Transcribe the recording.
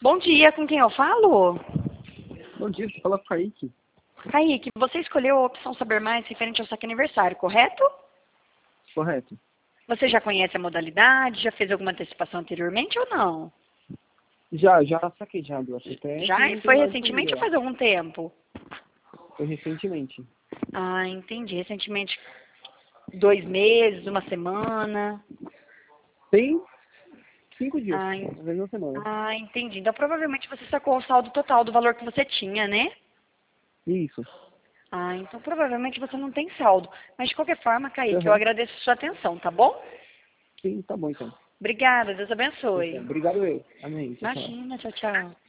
Bom dia, com quem eu falo? Bom dia, você fala com o Kaique. Kaique, você escolheu a opção Saber Mais referente ao saque aniversário, correto? Correto. Você já conhece a modalidade? Já fez alguma antecipação anteriormente ou não? Já saquei já do ACTF. Já? E foi recentemente ou faz algum tempo? Foi recentemente. Ah, entendi. Recentemente, 2 meses, uma semana. Tem 5 dias, Ah, às vezes uma semana. entendi. Então, provavelmente você sacou o saldo total do valor que você tinha, né? Isso. Ah, então provavelmente você não tem saldo. Mas, de qualquer forma, Kaique, eu Uhum. agradeço a sua atenção, tá bom? Sim, tá bom então. Obrigada, Deus Então, abençoe. obrigado eu. Amém. Tchau, tchau. Imagina, tchau, tchau.